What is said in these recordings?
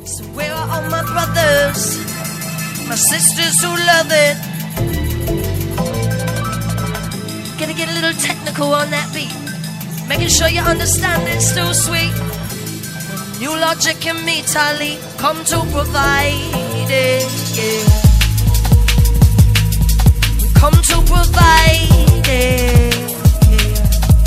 So where are all my brothers, my sisters who love it? Gonna get a little technical on that beat, making sure you understand it's still sweet. New Logic and me, Tali, come to provide it, yeah. We come to provide it, yeah.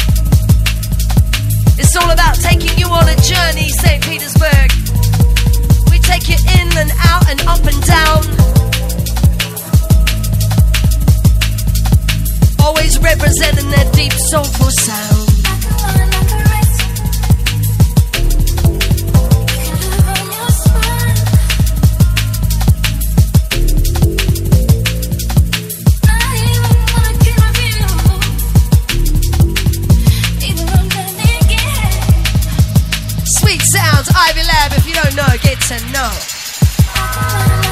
It's all about taking you on a journey, St. Petersburg. We take you in and out and up and down. Always representing that deep soulful sound. Ivy Lab, if you don't know, get to know.